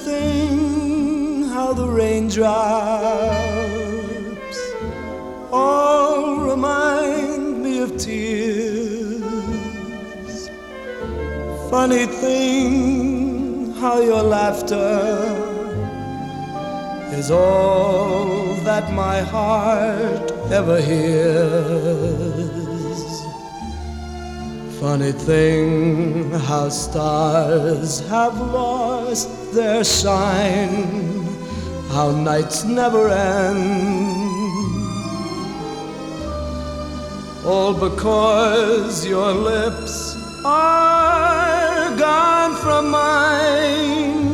thing how the raindrops all remind me of tears. Funny thing how your laughter is all that my heart ever hears. Funny thing how stars have lost their shine, how nights never end, all because your lips are gone from mine.